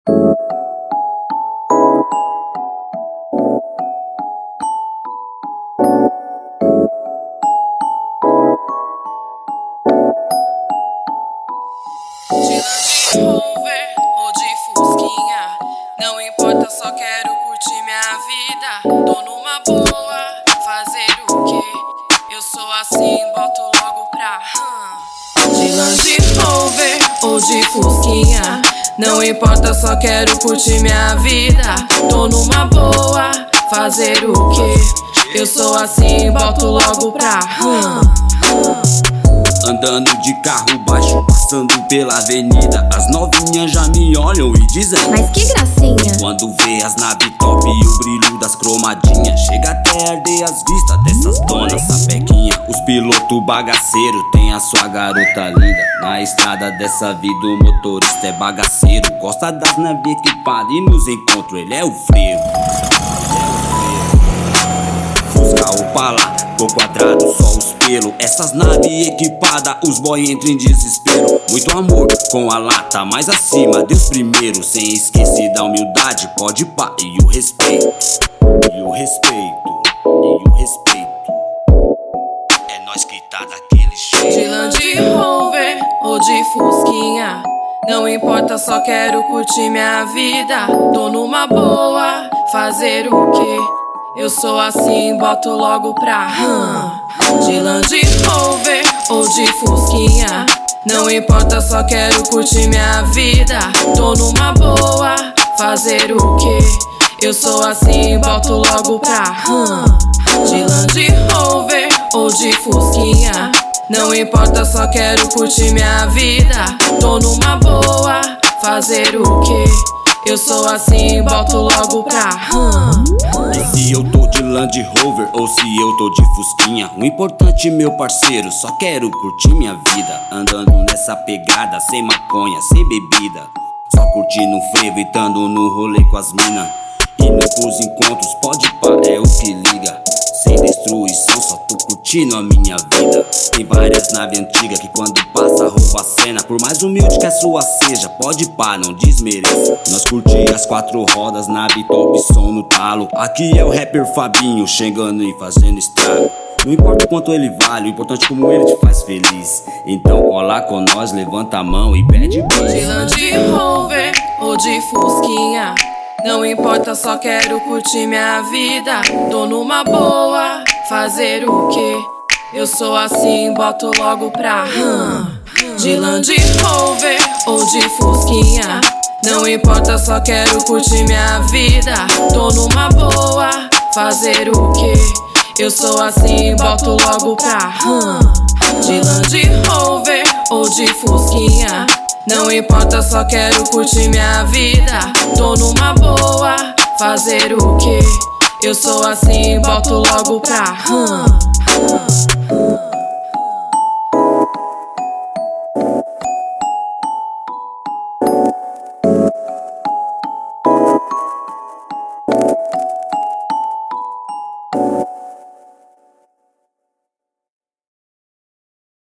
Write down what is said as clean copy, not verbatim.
De Rover ou de Fusquinha, não importa, só quero curtir minha vida. Tô numa boa, fazer o quê? Eu sou assim, boto logo pra De Land Rover ou de Fusquinha, não importa, só quero curtir minha vida. Tô numa boa, fazer o quê? Eu sou assim, boto logo pra Andando de carro baixo, passando pela avenida, as novinhas já me olham e dizem: mas que gracinha. Quando vê as nave top e o brilho das cromadinhas, chega até a arder as vistas dessas donas sapequinha. Os pilotos bagaceiros tem a sua garota linda. Na estrada dessa vida o motorista é bagaceiro. Gosta das naves equipadas e nos encontros ele é o freio. Fusca Opala, tô quadrado, só os pelos. Essas naves equipadas, os boy entram em desespero. Muito amor com a lata, mais acima, Deus primeiro. Sem esquecer da humildade, pode pá, e o respeito. E o respeito, e o respeito. É nós que tá daquele jeito. De Land Rover ou de Fusquinha, não importa, só quero curtir minha vida. Tô numa boa, fazer o quê? Eu sou assim, boto logo pra De Land Rover ou de Fusquinha, não importa, só quero curtir minha vida. Tô numa boa, fazer o quê? Eu sou assim, boto logo pra De Land Rover ou de Fusquinha, não importa, só quero curtir minha vida. Tô numa boa, fazer o quê? Eu sou assim, boto logo pra Se eu tô de Land Rover ou se eu tô de Fusquinha, o importante, meu parceiro, só quero curtir minha vida. Andando nessa pegada, sem maconha, sem bebida, só curtindo o frevo e tando no rolê com as mina. Indo pros encontros, pode pá, é o que liga. Sem destruição, só tô curtindo a minha vida. Tem várias naves antigas que quando passa rouba a cena. Por mais humilde que a sua seja, pode pá, não desmereça. Nós curti as quatro rodas, nave top, som no talo. Aqui é o rapper Fabinho, chegando e fazendo estrago. Não importa o quanto ele vale, o importante é como ele te faz feliz. Então cola com nós, levanta a mão e pede bis. De Land Rover ou de Fusquinha, não importa, só quero curtir minha vida. Tô numa boa, fazer o quê? Eu sou assim, boto logo pra De Land Rover ou de Fusquinha, não importa, só quero curtir minha vida. Tô numa boa, fazer o quê? Eu sou assim, boto logo pra De Land Rover ou de Fusquinha, não importa, só quero curtir minha vida. Tô numa boa, fazer o quê? Eu sou assim, boto logo pra